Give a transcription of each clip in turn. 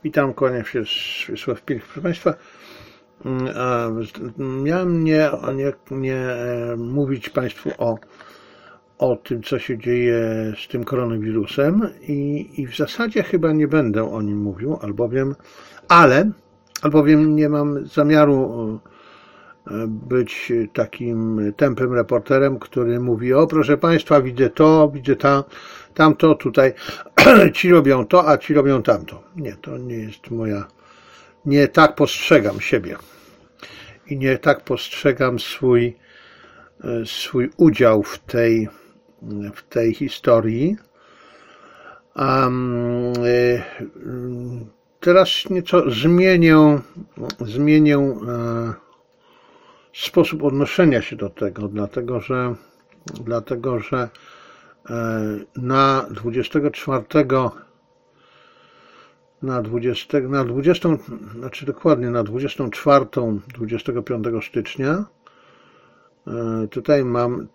Witam, kłaniam się, Wiesław Pilch. Proszę Państwa, miałem nie mówić Państwu o tym, co się dzieje z tym koronawirusem i w zasadzie chyba nie będę o nim mówił, albowiem nie mam zamiaru być takim tępym reporterem, który mówi: o proszę Państwa, widzę to, widzę tamto, tutaj ci robią to, a ci robią tamto. Nie, to nie jest nie tak postrzegam siebie i nie tak postrzegam swój udział w tej historii. Teraz nieco zmienię sposób odnoszenia się do tego, dlatego że na 24, znaczy dokładnie na 24, 25 stycznia tutaj mam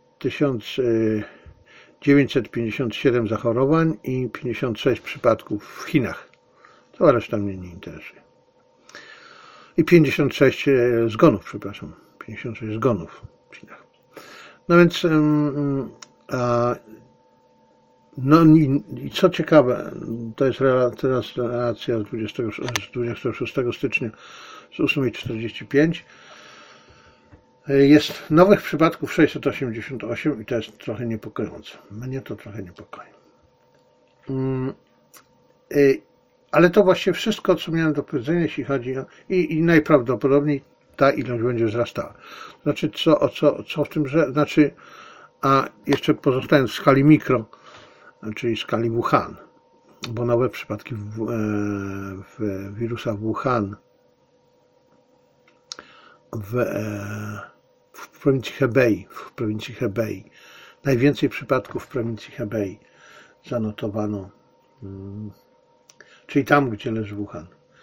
1957 zachorowań i 56 przypadków w Chinach. Cała reszta mnie nie interesuje. I 56 zgonów, przepraszam. 56 zgonów w Chinach. No więc no i co ciekawe, to jest teraz relacja z 26 stycznia z 8:45. Jest nowych przypadków 688 i to jest trochę niepokojące. Mnie to trochę niepokoi. Ale to właściwie wszystko, co miałem do powiedzenia, jeśli chodzi o... I najprawdopodobniej ta ilość będzie wzrastała. Znaczy, co w tym, że... Znaczy, a jeszcze pozostając w skali mikro, czyli skali Wuhan, bo nowe przypadki wirusa w Wuhan w prowincji Hebei, najwięcej przypadków w prowincji Hebei zanotowano, czyli tam, gdzie leży Wuhan.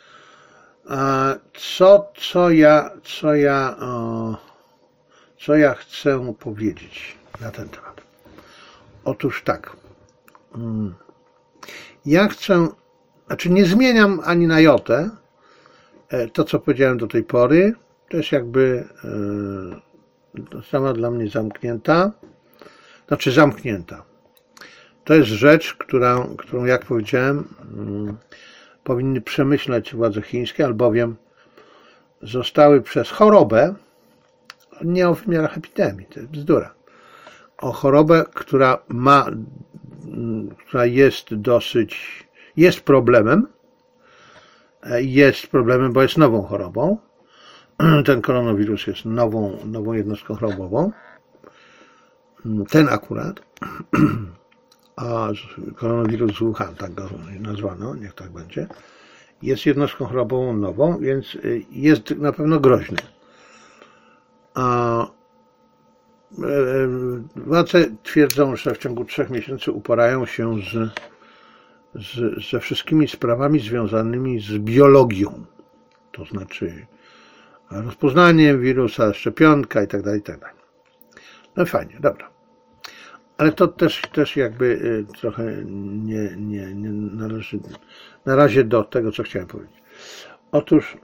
Co ja chcę powiedzieć na ten temat? Otóż tak, ja chcę, znaczy nie zmieniam ani na jotę to, co powiedziałem do tej pory. To jest jakby sama dla mnie zamknięta. To jest rzecz, którą jak powiedziałem, powinny przemyśleć władze chińskie, albowiem zostały przez chorobę, nie o wymiarach epidemii, to jest bzdura, o chorobę, która jest problemem, bo jest nową chorobą. Ten koronawirus jest nową jednostką chorobową. Ten akurat, a koronawirus z Wuhan, tak go nazwano, niech tak będzie, jest jednostką chorobową nową, więc jest na pewno groźny. Władze twierdzą, że w ciągu 3 miesięcy uporają się ze wszystkimi sprawami związanymi z biologią, to znaczy rozpoznaniem wirusa, szczepionka i tak dalej. No fajnie, dobra. Ale to też jakby trochę nie należy na razie do tego, co chciałem powiedzieć. Otóż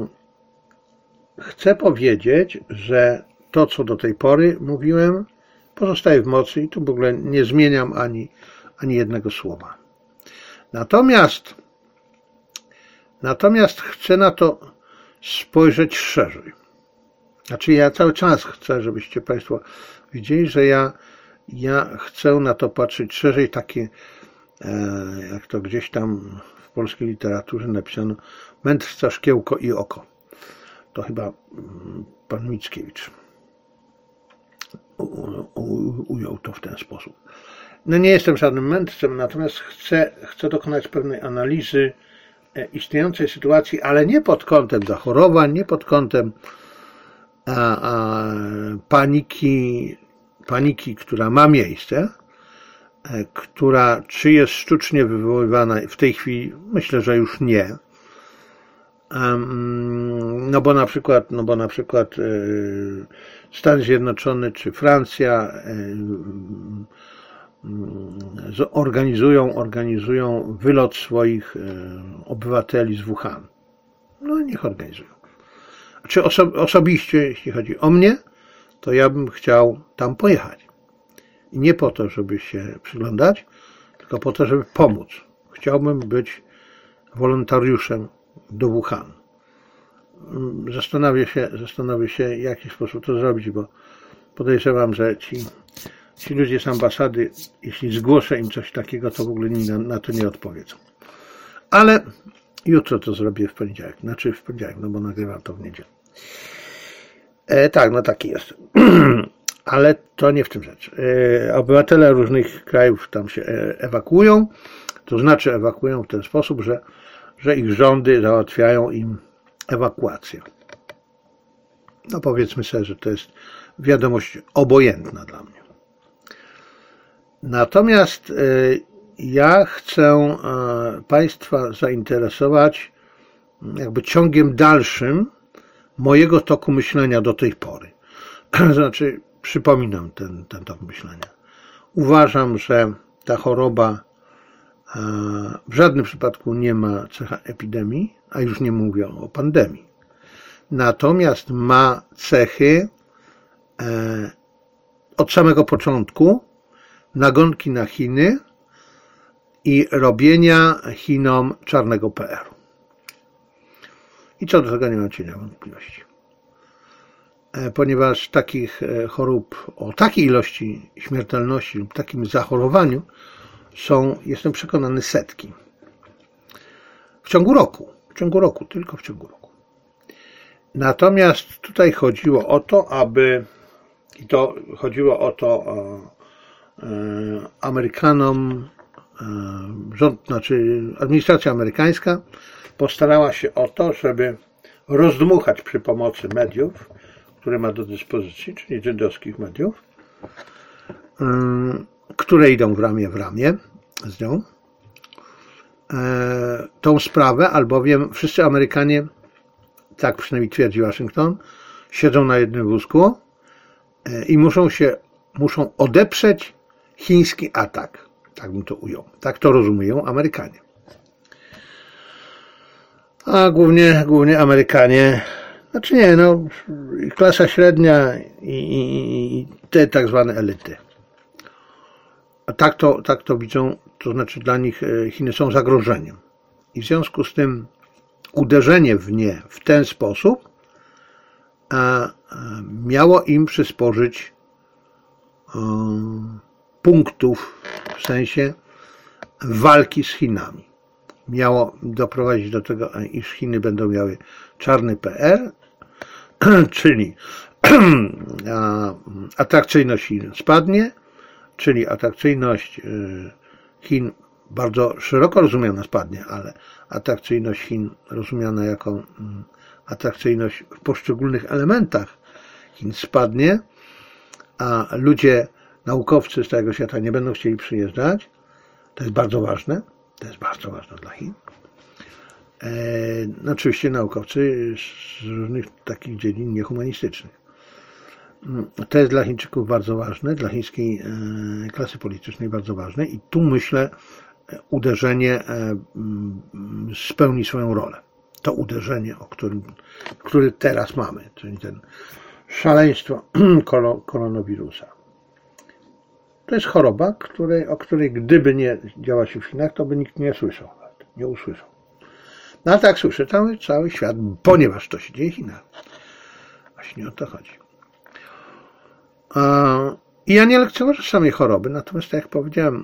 chcę powiedzieć, że to, co do tej pory mówiłem, pozostaje w mocy i tu w ogóle nie zmieniam ani jednego słowa. Natomiast chcę na to spojrzeć szerzej. Znaczy ja cały czas chcę, żebyście Państwo widzieli, że ja chcę na to patrzeć szerzej, takie jak to gdzieś tam w polskiej literaturze napisano, mędrca, szkiełko i oko. To chyba pan Mickiewicz ujął to w ten sposób. No nie jestem żadnym mędrcem, natomiast chcę dokonać pewnej analizy istniejącej sytuacji, ale nie pod kątem zachorowań, nie pod kątem paniki, która ma miejsce, która czy jest sztucznie wywoływana w tej chwili, myślę, że już nie. No bo na przykład Stany Zjednoczone czy Francja organizują wylot swoich obywateli z Wuhan. No niech organizują. Czy osobiście, jeśli chodzi o mnie, to ja bym chciał tam pojechać. I nie po to, żeby się przyglądać, tylko po to, żeby pomóc. Chciałbym być wolontariuszem do Wuhan. Zastanowię się, w jaki sposób to zrobić, bo podejrzewam, że ci ludzie z ambasady, jeśli zgłoszę im coś takiego, to w ogóle na to nie odpowiedzą. Ale jutro to zrobię w poniedziałek. Znaczy w poniedziałek, no bo nagrywam to w niedzielę. Tak, no taki jest. Ale to nie w tym rzecz. Obywatele różnych krajów tam się ewakuują. To znaczy ewakuują w ten sposób, że ich rządy załatwiają im ewakuację. No powiedzmy sobie, że to jest wiadomość obojętna dla mnie. Natomiast ja chcę Państwa zainteresować jakby ciągiem dalszym mojego toku myślenia do tej pory. Znaczy, przypominam ten tok myślenia. Uważam, że ta choroba w żadnym przypadku nie ma cecha epidemii, a już nie mówię o pandemii. Natomiast ma cechy od samego początku nagonki na Chiny i robienia Chinom czarnego PR-u. I co do tego nie mam cienia wątpliwości. Ponieważ takich chorób o takiej ilości śmiertelności lub takim zachorowaniu jestem przekonany, setki. W ciągu roku, tylko w ciągu roku. Natomiast tutaj chodziło o to, Amerykanom, administracja amerykańska postarała się o to, żeby rozdmuchać przy pomocy mediów, które ma do dyspozycji, czyli żydowskich mediów, które idą w ramię z nią, tą sprawę, albowiem wszyscy Amerykanie, tak przynajmniej twierdzi Waszyngton, siedzą na jednym wózku i muszą odeprzeć chiński atak. Tak bym to ujął. Tak to rozumieją Amerykanie. A głównie Amerykanie, znaczy nie, no, klasa średnia i te tak zwane elity. A tak to widzą, to znaczy dla nich Chiny są zagrożeniem. I w związku z tym uderzenie w nie w ten sposób miało im przysporzyć punktów w sensie walki z Chinami. Miało doprowadzić do tego, iż Chiny będą miały czarny PR, czyli atrakcyjność Chin spadnie, czyli atrakcyjność Chin bardzo szeroko rozumiana spadnie, ale atrakcyjność Chin rozumiana jako atrakcyjność w poszczególnych elementach Chin spadnie, a ludzie, naukowcy z całego świata nie będą chcieli przyjeżdżać. To jest bardzo ważne. To jest bardzo ważne dla Chin. Oczywiście naukowcy z różnych takich dziedzin niehumanistycznych. To jest dla Chińczyków bardzo ważne, dla chińskiej klasy politycznej bardzo ważne i tu myślę uderzenie spełni swoją rolę. To uderzenie, które teraz mamy, czyli ten szaleństwo koronawirusa. To jest choroba, o której gdyby nie działa się w Chinach, to by nikt nie słyszał, nie usłyszał. No a tak słyszy cały świat, ponieważ to się dzieje w Chinach. Właśnie o to chodzi. I ja nie lekceważę samej choroby, natomiast tak jak powiedziałem,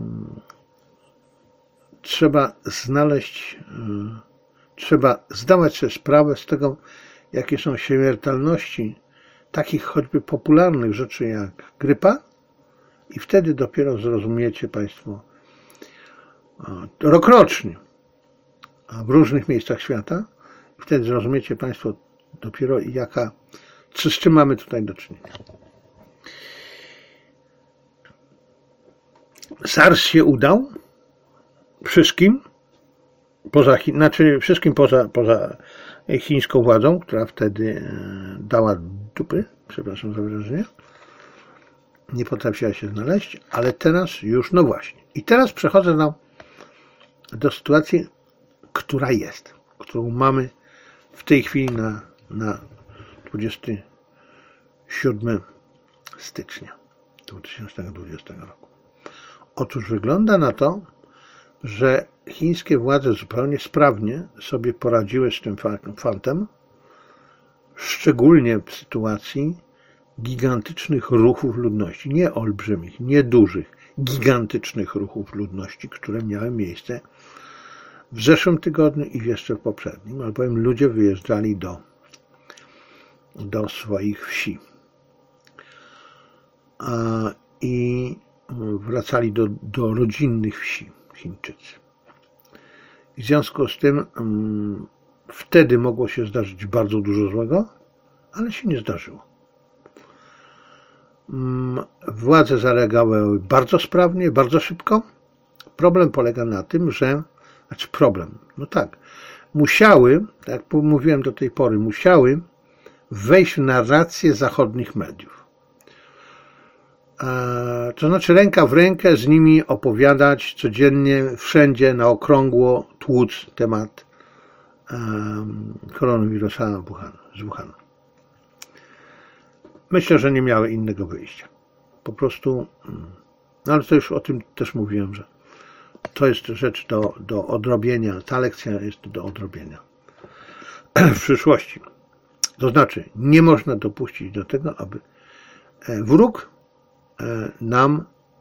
trzeba zdawać sobie sprawę z tego, jakie są śmiertelności takich choćby popularnych rzeczy jak grypa i wtedy dopiero zrozumiecie Państwo rokrocznie w różnych miejscach świata, wtedy zrozumiecie Państwo dopiero z czym mamy tutaj do czynienia. SARS się udał wszystkim, poza chińską władzą, która wtedy dała dupy, przepraszam za wyrażenie. nie potrafiła się znaleźć, ale teraz już, no właśnie. I teraz przechodzę do sytuacji, która jest, którą mamy w tej chwili na 27 stycznia 2020 roku. Otóż wygląda na to, że chińskie władze zupełnie sprawnie sobie poradziły z tym fantem, szczególnie w sytuacji gigantycznych ruchów ludności, nie olbrzymich, nie dużych, gigantycznych ruchów ludności, które miały miejsce w zeszłym tygodniu i jeszcze w poprzednim, albowiem ludzie wyjeżdżali do swoich wsi i wracali do rodzinnych wsi Chińczycy. I w związku z tym wtedy mogło się zdarzyć bardzo dużo złego, ale się nie zdarzyło. Władze zareagowały bardzo sprawnie, bardzo szybko. Problem polega na tym, że musiały, tak jak mówiłem do tej pory, musiały wejść w narrację zachodnich mediów. To znaczy ręka w rękę z nimi opowiadać codziennie, wszędzie, na okrągło tłuc temat koronawirusa z Wuhanu. Myślę, że nie miały innego wyjścia. Po prostu, no ale to już o tym też mówiłem, że to jest rzecz do odrobienia, ta lekcja jest do odrobienia w przyszłości. To znaczy, nie można dopuścić do tego, aby wróg nam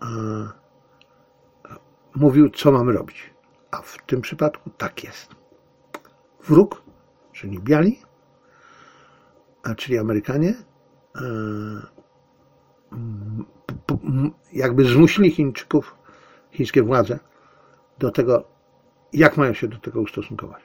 mówił, co mamy robić. A w tym przypadku tak jest. Wróg, czyli biali, czyli Amerykanie, jakby zmusili Chińczyków, chińskie władze do tego, jak mają się do tego ustosunkować.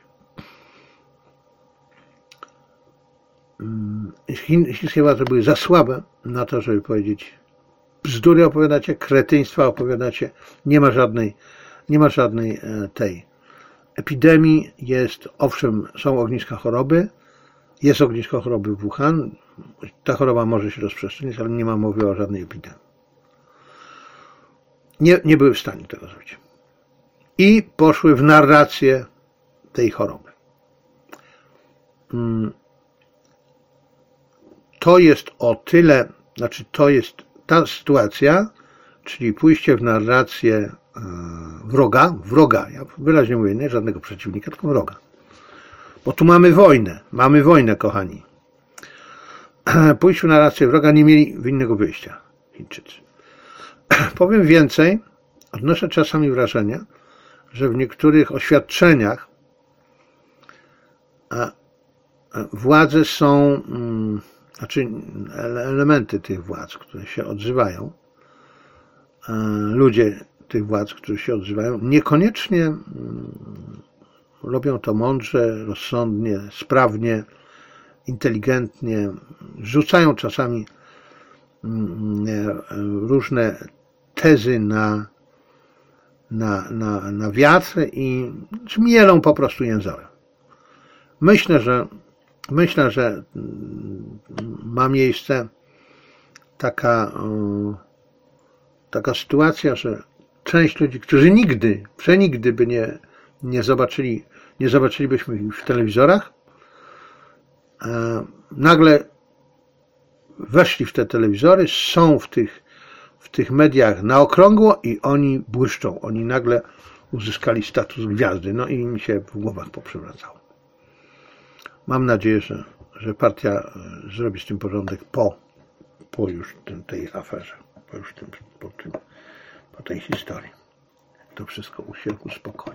Chińskie władze były za słabe na to, żeby powiedzieć: bzdury opowiadacie, kretyństwa opowiadacie, nie ma żadnej tej epidemii, jest, owszem, są ogniska choroby, jest ognisko choroby w Wuhan, ta choroba może się rozprzestrzenić, ale nie ma mowy o żadnej epidemii. Nie były w stanie tego zrobić. I poszły w narrację tej choroby. To jest o tyle, znaczy to jest ta sytuacja, czyli pójście w narrację wroga, ja wyraźnie mówię, nie żadnego przeciwnika, tylko wroga. Bo tu mamy wojnę, kochani. Pójść w narrację wroga, nie mieli innego wyjścia Chińczycy. Powiem więcej, odnoszę czasami wrażenie, że w niektórych oświadczeniach władze są, znaczy elementy tych władz, które się odzywają, ludzie tych władz, którzy się odzywają, niekoniecznie robią to mądrze, rozsądnie, sprawnie, inteligentnie, rzucają czasami różne tezy na wiatr i mielą po prostu jęzorem. Myślę, że ma miejsce taka sytuacja, że część ludzi, którzy przenigdy by nie zobaczylibyśmy ich w telewizorach, nagle weszli w te telewizory, są w tych mediach na okrągło i oni błyszczą. Oni nagle uzyskali status gwiazdy, no i im się w głowach poprzewracało. Mam nadzieję, że partia zrobi z tym porządek po już tej aferze, po tej historii. To wszystko się uspokoi.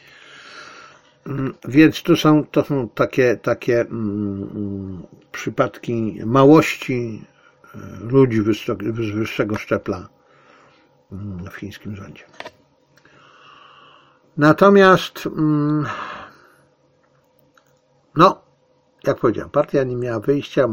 Więc to są takie przypadki małości ludzi wyższego szczebla w chińskim rządzie. Natomiast, no, jak powiedziałem, partia nie miała wyjścia,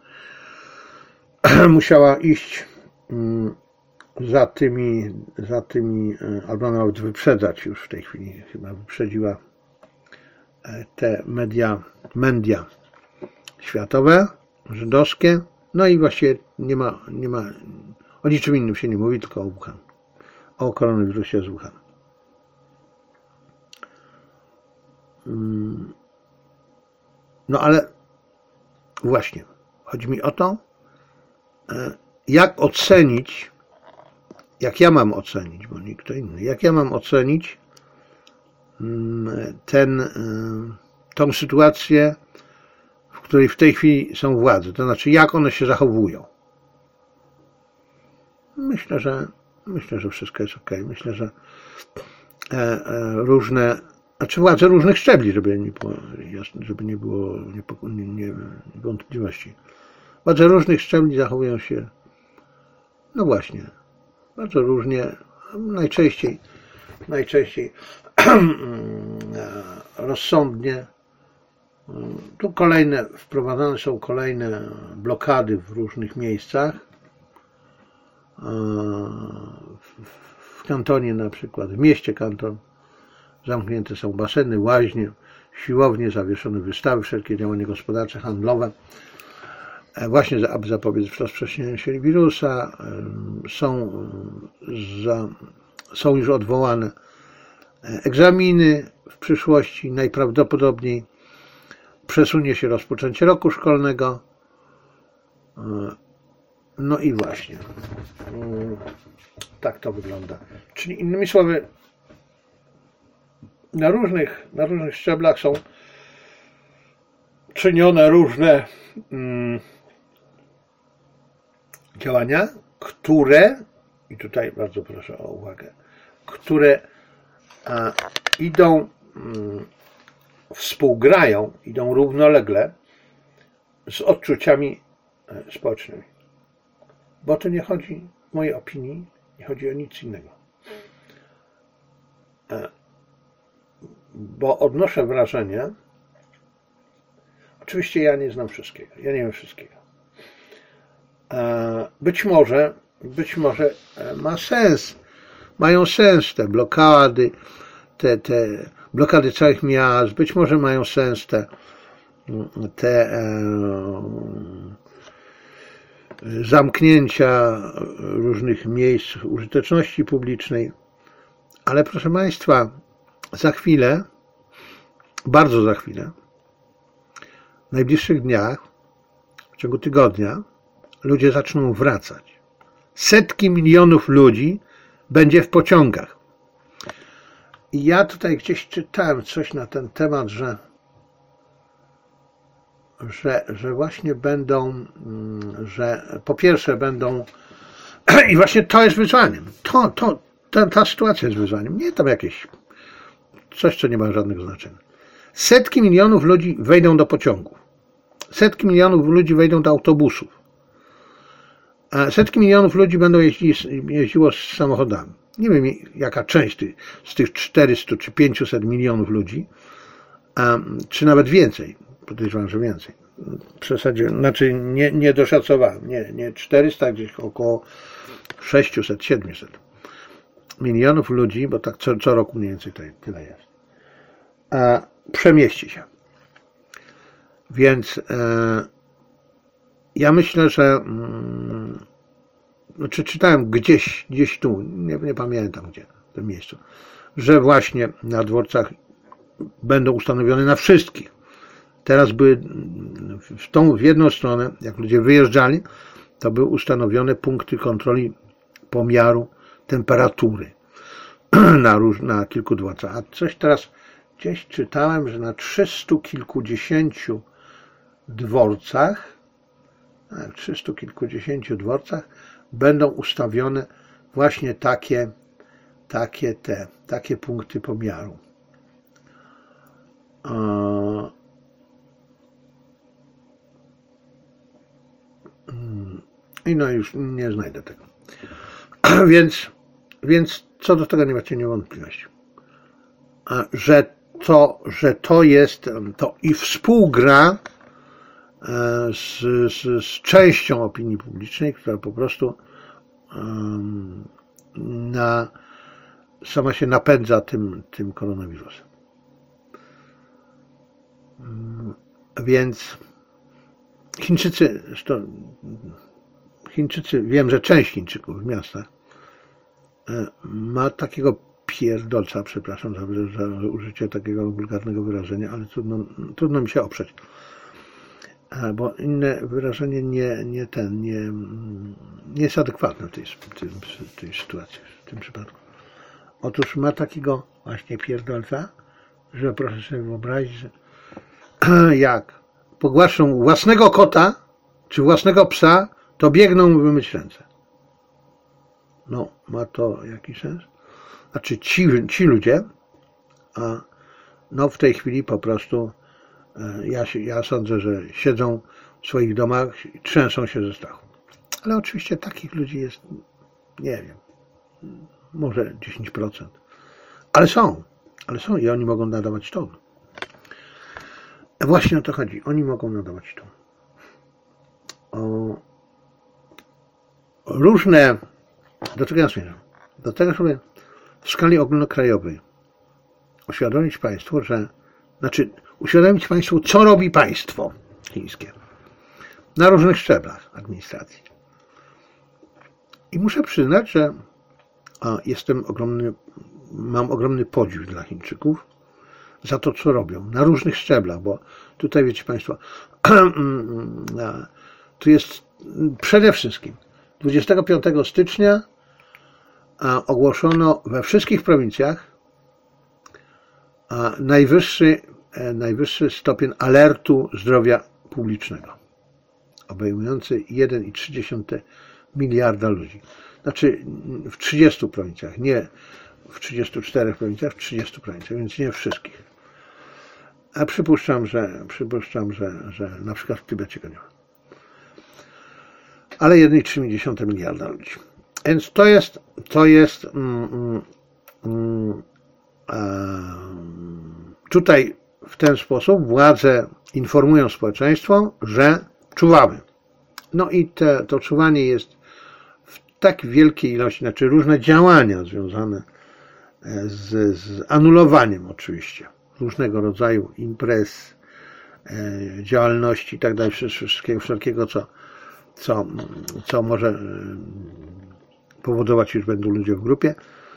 musiała iść za tymi, albo nawet wyprzedzać już w tej chwili, chyba wyprzedziła te media światowe, żydowskie, no i właściwie nie ma, O niczym innym się nie mówi, tylko o Wuhan. O koronawirusie z Wuhan. No ale właśnie, chodzi mi o to, jak ocenić, jak ja mam ocenić, bo nikt kto inny, jak ja mam ocenić tą sytuację, w której w tej chwili są władze, to znaczy jak one się zachowują. Myślę, że wszystko jest ok. Myślę, że władze różnych szczebli, żeby nie było wątpliwości. Władze różnych szczebli zachowują się, no właśnie, bardzo różnie, najczęściej rozsądnie. Tu wprowadzane są kolejne blokady w różnych miejscach. W kantonie na przykład, w mieście Kanton zamknięte są baseny, łaźnie, siłownie, zawieszone wystawy, wszelkie działania gospodarcze, handlowe, właśnie aby zapobiec rozprzestrzenianiu się wirusa. Są już odwołane egzaminy w przyszłości, najprawdopodobniej przesunie się rozpoczęcie roku szkolnego. No i właśnie, tak to wygląda. Czyli innymi słowy, na różnych szczeblach są czynione różne działania, które, i tutaj bardzo proszę o uwagę, które współgrają, idą równolegle z odczuciami społecznymi. Bo to nie chodzi, w mojej opinii, nie chodzi o nic innego. Bo odnoszę wrażenie, oczywiście ja nie znam wszystkiego, ja nie wiem wszystkiego. Być może ma sens, mają sens te blokady, te blokady całych miast, być może mają sens te zamknięcia różnych miejsc użyteczności publicznej, ale proszę Państwa, za chwilę, bardzo za chwilę, w najbliższych dniach, w ciągu tygodnia, ludzie zaczną wracać. Setki milionów ludzi będzie w pociągach. I ja tutaj gdzieś czytałem coś na ten temat, że właśnie że po pierwsze będą, i właśnie to jest wyzwaniem, ta sytuacja jest wyzwaniem, nie tam jakieś coś, co nie ma żadnego znaczenia. Setki milionów ludzi wejdą do pociągów, setki milionów ludzi wejdą do autobusów, a setki milionów ludzi będą jeździło z samochodami. Nie wiem, jaka część z tych 400 czy 500 milionów ludzi, czy nawet więcej, podejrzewam, że więcej. W zasadzie, znaczy nie doszacowałem, nie 400, gdzieś około 600, 700 milionów ludzi, bo tak co roku mniej więcej tyle jest, przemieści się. Więc ja myślę, że czytałem gdzieś tu, nie pamiętam gdzie, w tym miejscu, że właśnie na dworcach będą ustanowione na wszystkich. Teraz były w jedną stronę, jak ludzie wyjeżdżali, to były ustanowione punkty kontroli pomiaru temperatury na kilku dworcach. A coś teraz gdzieś czytałem, że na 300 kilkudziesięciu dworcach, będą ustawione właśnie takie punkty pomiaru. I no już nie znajdę tego. Więc co do tego nie macie niewątpliwości. Że to jest, to i współgra z częścią opinii publicznej, która po prostu sama się napędza tym koronawirusem. Więc Chińczycy Chińczycy, wiem, że część Chińczyków w miastach ma takiego pierdolca, przepraszam za użycie takiego wulgarnego wyrażenia, ale trudno mi się oprzeć. Bo inne wyrażenie nie jest adekwatne w tej sytuacji, w tym przypadku. Otóż ma takiego właśnie pierdolca, że proszę sobie wyobrazić, że jak pogłaszczą własnego kota czy własnego psa, to biegną wymyć ręce. No, ma to jakiś sens? Znaczy ci ludzie, no w tej chwili po prostu ja sądzę, że siedzą w swoich domach i trzęsą się ze strachu. Ale oczywiście takich ludzi jest, nie wiem, może 10%. Ale są i oni mogą nadawać ton. Właśnie o to chodzi. Oni mogą nadawać ton. Różne, do czego ja zmierzam? Do tego, żeby w skali ogólnokrajowej uświadomić Państwu, uświadomić Państwu, co robi państwo chińskie na różnych szczeblach administracji. I muszę przyznać, że mam ogromny podziw dla Chińczyków za to, co robią na różnych szczeblach, bo tutaj, wiecie Państwo, tu jest przede wszystkim 25 stycznia ogłoszono we wszystkich prowincjach najwyższy stopień alertu zdrowia publicznego, obejmujący 1,3 miliarda ludzi. Znaczy w 30 prowincjach, nie w 34 prowincjach, w 30 prowincjach, więc nie wszystkich. A przypuszczam, że na przykład w Tybecie go nie ma. Ale 1,3 miliarda ludzi. Więc to jest tutaj w ten sposób władze informują społeczeństwo, że czuwamy. No i to czuwanie jest w tak wielkiej ilości, znaczy różne działania związane z anulowaniem oczywiście różnego rodzaju imprez, działalności i tak dalej, wszelkiego co może powodować, iż będą ludzie w grupie,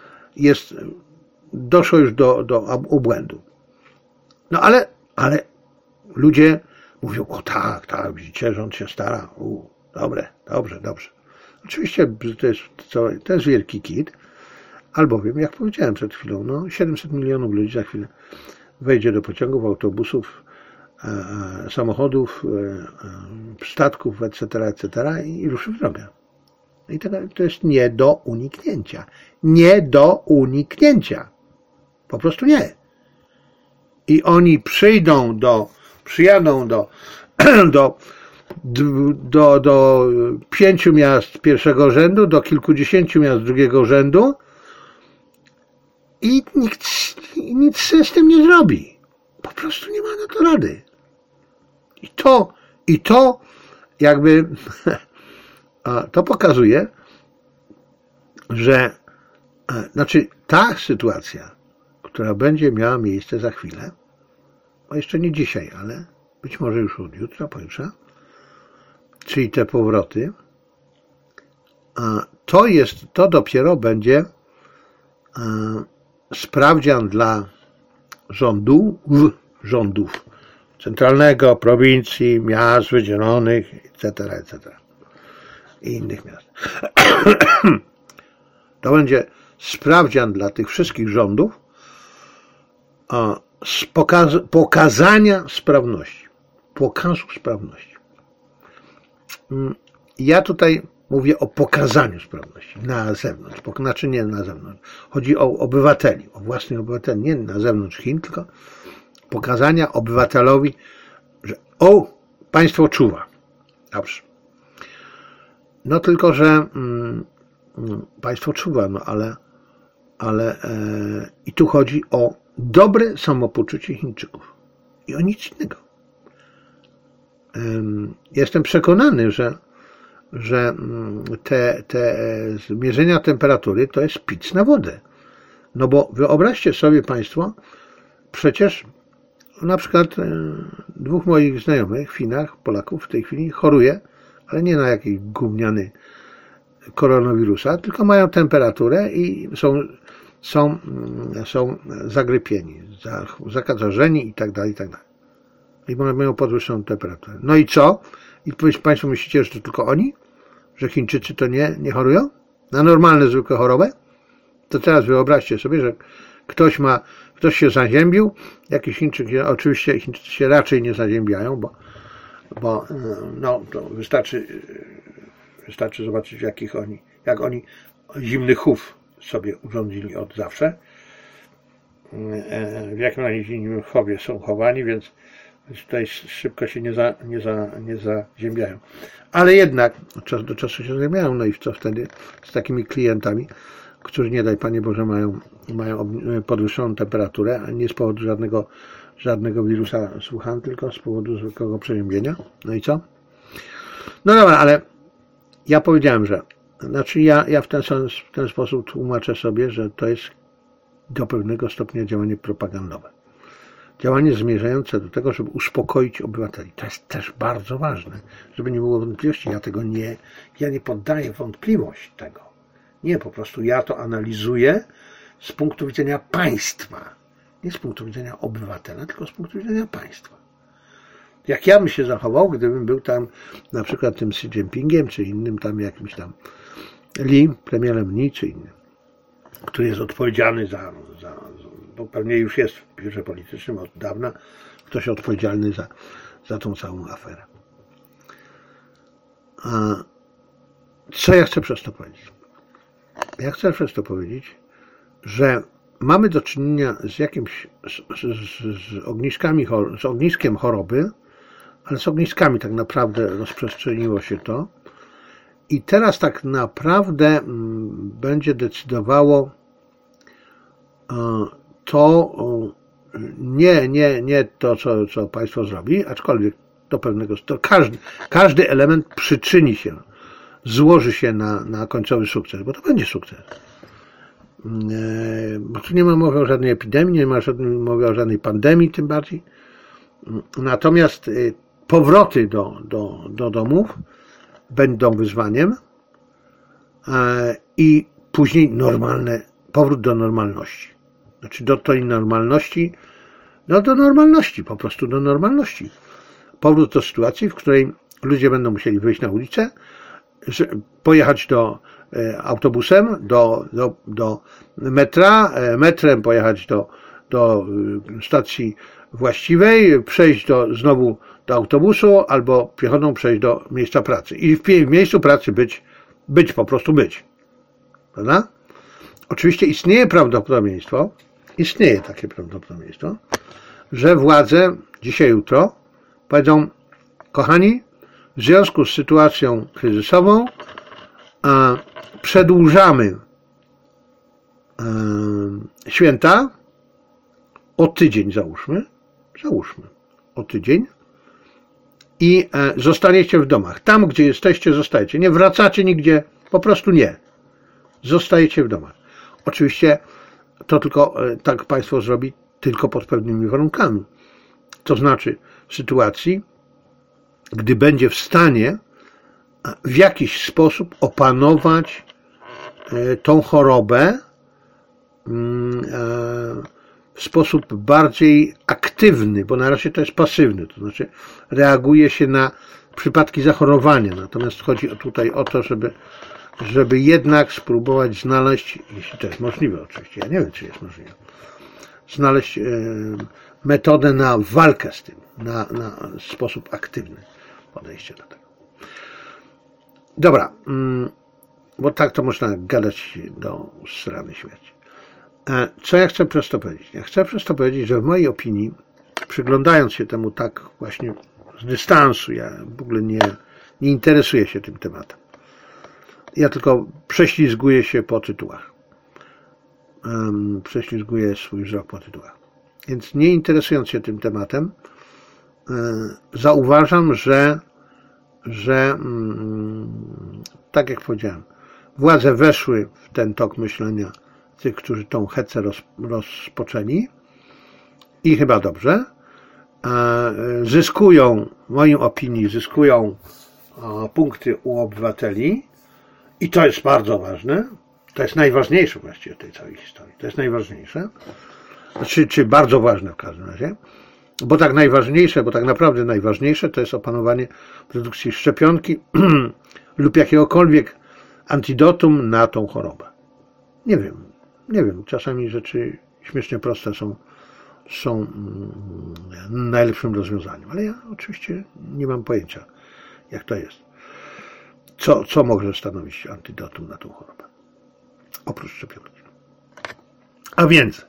doszło już do obłędu. No ale ludzie mówią, o tak, widzicie, rząd się stara, dobrze. Oczywiście to jest wielki kit, albowiem, jak powiedziałem przed chwilą, 700 milionów ludzi za chwilę wejdzie do pociągów, autobusów, samochodów, statków, etc. i ruszy w drogę. I to jest nie do uniknięcia. Nie do uniknięcia. Po prostu nie. I oni przyjadą do 5 miast pierwszego rzędu, do kilkudziesięciu miast drugiego rzędu i nikt nic z tym nie zrobi. Po prostu nie ma na to rady. I to jakby to pokazuje, że ta sytuacja, która będzie miała miejsce za chwilę, bo jeszcze nie dzisiaj, ale być może już od jutra, pojutrze, czyli te powroty, to dopiero będzie sprawdzian dla rządów centralnego, prowincji, miast wydzielonych, etc. i innych miast. To będzie sprawdzian dla tych wszystkich rządów z pokazania sprawności. Pokazu sprawności. Ja tutaj mówię o pokazaniu sprawności na zewnątrz. Znaczy nie na zewnątrz. Chodzi o obywateli, o własnych obywateli. Nie na zewnątrz Chin, tylko pokazania obywatelowi, że państwo czuwa. Dobrze. No tylko, że państwo czuwa, ale i tu chodzi o dobre samopoczucie Chińczyków. I o nic innego. Jestem przekonany, że te zmierzenia temperatury to jest pic na wodę. No bo wyobraźcie sobie Państwo, przecież na przykład 2 moich znajomych w Chinach, Polaków w tej chwili choruje, ale nie na jakiś gówniany koronawirusa, tylko mają temperaturę i są zagrypieni, zakażeni i tak dalej, i tak dalej. I mają podwyższoną temperaturę. No i co? I Państwo myślicie, że to tylko oni? Że Chińczycy to nie chorują? Na normalne, zwykłe choroby? To teraz wyobraźcie sobie, że ktoś się zaziębił, jakiś Chińczyk, oczywiście Chińczycy się raczej nie zaziębiają, bo no, to wystarczy zobaczyć, jak oni zimny chów sobie urządzili od zawsze, w jakim oni zimnym chowie są chowani, więc tutaj szybko się nie zaziębiają. Ale jednak od czasu do czasu się zaziębiają, no i co wtedy z takimi klientami, którzy, nie daj Panie Boże, mają podwyższoną temperaturę, a nie z powodu żadnego wirusa z Wuhan, tylko z powodu zwykłego przeziębienia. No i co? No dobra, ale ja powiedziałem, że ja w ten sposób tłumaczę sobie, że to jest do pewnego stopnia działanie propagandowe. Działanie zmierzające do tego, żeby uspokoić obywateli. To jest też bardzo ważne, żeby nie było wątpliwości. Ja nie poddaję wątpliwość tego. Nie, po prostu ja to analizuję z punktu widzenia państwa. Nie z punktu widzenia obywatela, tylko z punktu widzenia państwa. Jak ja bym się zachował, gdybym był tam na przykład tym Xi Jinpingiem, czy innym tam jakimś tam Li, premierem Li, czy innym, który jest odpowiedzialny bo pewnie już jest w biurze politycznym od dawna, ktoś odpowiedzialny za tą całą aferę. Co ja chcę przez to powiedzieć? Ja chcę przez to powiedzieć, że mamy do czynienia z ogniskiem choroby, ale z ogniskami tak naprawdę rozprzestrzeniło się to. I teraz tak naprawdę będzie decydowało to nie to, co państwo zrobi, aczkolwiek do pewnego każdy element przyczyni się, złoży się na końcowy sukces, bo to będzie sukces. Bo tu nie ma mowy o żadnej epidemii, nie ma mowy o żadnej pandemii, tym bardziej. Natomiast powroty do domów będą wyzwaniem i później powrót do normalności. Znaczy do tej normalności, do normalności, po prostu do normalności. Powrót do sytuacji, w której ludzie będą musieli wyjść na ulicę, pojechać autobusem do metra, metrem pojechać do stacji właściwej, przejść znowu do autobusu albo piechotą przejść do miejsca pracy. I w miejscu pracy po prostu być. Prawda? Oczywiście istnieje takie prawdopodobieństwo, że władze dzisiaj, jutro powiedzą: kochani, w związku z sytuacją kryzysową przedłużamy święta o tydzień, załóżmy o tydzień i zostaniecie w domach. Tam, gdzie jesteście, zostajecie. Nie wracacie nigdzie, po prostu nie. Zostajecie w domach. Oczywiście to tylko tak państwo zrobi tylko pod pewnymi warunkami. To znaczy w sytuacji, gdy będzie w stanie w jakiś sposób opanować tą chorobę w sposób bardziej aktywny, bo na razie to jest pasywny, to znaczy reaguje się na przypadki zachorowania. Natomiast chodzi tutaj o to, żeby jednak spróbować znaleźć, jeśli to jest możliwe oczywiście, ja nie wiem, czy jest możliwe, znaleźć metodę na walkę z tym, na sposób aktywny podejście do tego. Dobra, bo tak to można gadać do strony śmierci. Co ja chcę przez to powiedzieć? Ja chcę przez to powiedzieć, że w mojej opinii, przyglądając się temu tak właśnie z dystansu, ja w ogóle nie interesuję się tym tematem. Ja tylko prześlizguję się po tytułach. Prześlizguję swój wzrok po tytułach. Więc nie interesując się tym tematem, zauważam, że tak jak powiedziałem, władze weszły w ten tok myślenia tych, którzy tą hecę rozpoczęli i chyba dobrze. Zyskują, w mojej opinii, punkty u obywateli i to jest bardzo ważne, to jest najważniejsze właściwie w tej całej historii, to jest najważniejsze, czy bardzo ważne w każdym razie, bo tak naprawdę najważniejsze to jest opanowanie produkcji szczepionki lub jakiegokolwiek antidotum na tą chorobę. Nie wiem, czasami rzeczy śmiesznie proste są najlepszym rozwiązaniem, ale ja oczywiście nie mam pojęcia, jak to jest. Co może stanowić antidotum na tą chorobę? Oprócz szczepionki. A więc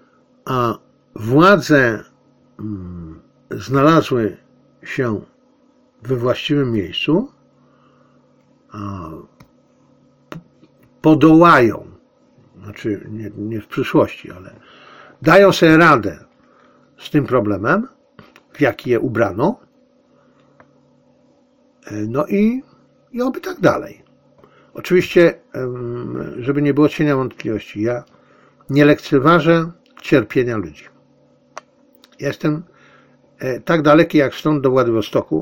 władze znalazły się we właściwym miejscu, podołają, znaczy nie w przyszłości, ale dają sobie radę z tym problemem, w jaki je ubrano, no i oby tak dalej. Oczywiście, żeby nie było cienia wątpliwości, ja nie lekceważę cierpienia ludzi. Jestem tak daleki jak stąd do Władywostoku,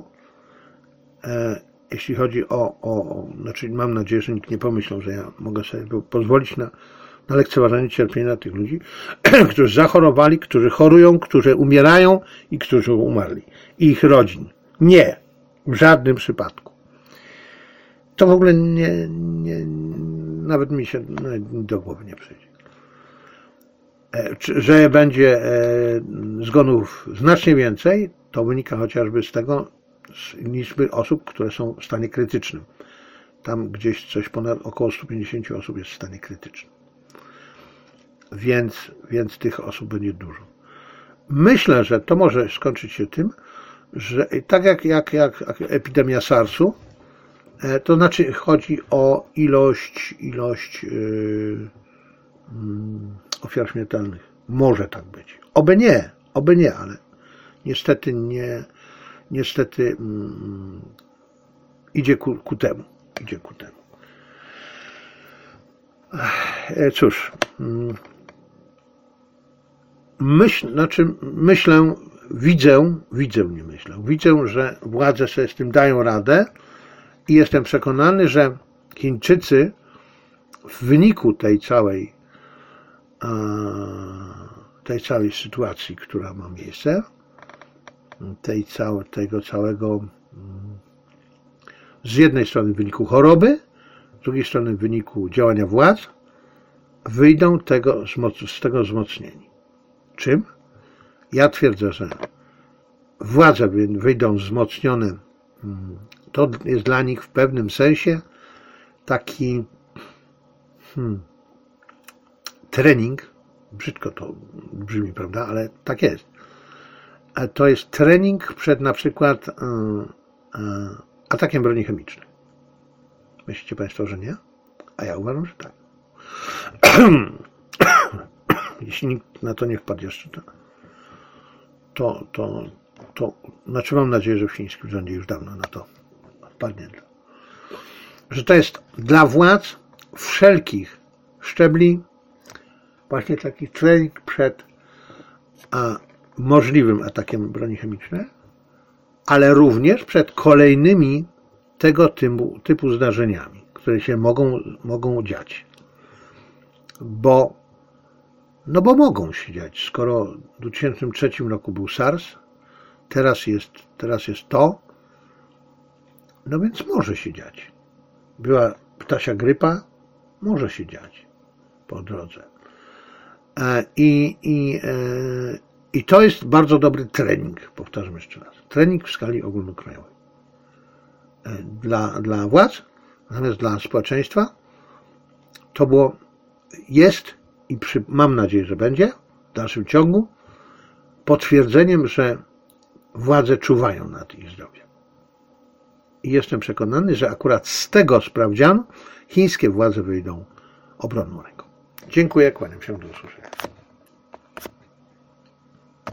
jeśli chodzi znaczy mam nadzieję, że nikt nie pomyślał, że ja mogę sobie pozwolić na lekceważenie cierpienia tych ludzi, którzy zachorowali, którzy chorują, którzy umierają i którzy umarli. I ich rodzin. Nie. W żadnym przypadku. To w ogóle nawet mi się do głowy nie przyjdzie. Że będzie zgonów znacznie więcej, to wynika chociażby z liczby osób, które są w stanie krytycznym. Tam gdzieś około 150 osób jest w stanie krytycznym. Więc tych osób będzie dużo. Myślę, że to może skończyć się tym, że tak jak epidemia SARS-u, to znaczy chodzi o ilość ofiar śmiertelnych. Może tak być. Oby nie, ale niestety idzie ku temu. Cóż, widzę, że władze sobie z tym dają radę i jestem przekonany, że Chińczycy w wyniku tej całej sytuacji, która ma miejsce, tego całego, z jednej strony w wyniku choroby, z drugiej strony w wyniku działania władz, wyjdą z tego wzmocnieni. Czym? Ja twierdzę, że władze wyjdą wzmocnione. To jest dla nich w pewnym sensie taki trening, brzydko to brzmi, prawda, ale tak jest. To jest trening przed na przykład atakiem broni chemicznej. Myślicie Państwo, że nie? A ja uważam, że tak. Jeśli nikt na to nie wpadł jeszcze, to znaczy mam nadzieję, że w chińskim rządzie już dawno na to wpadnięto. Że to jest dla władz wszelkich szczebli właśnie taki trening przed możliwym atakiem broni chemicznej, ale również przed kolejnymi tego typu zdarzeniami, które się mogą dziać. Bo mogą się dziać. Skoro w 2003 roku był SARS, teraz jest to, no więc może się dziać. Była ptasia grypa, może się dziać po drodze. I to jest bardzo dobry trening, powtarzam jeszcze raz. Trening w skali ogólnokrajowej. Dla władz, natomiast dla społeczeństwa to jest i mam nadzieję, że będzie w dalszym ciągu potwierdzeniem, że władze czuwają nad ich zdrowiem. I jestem przekonany, że akurat z tego sprawdzianu chińskie władze wyjdą obronną ręką. Dziękuję, kłaniam się, do usłyszenia.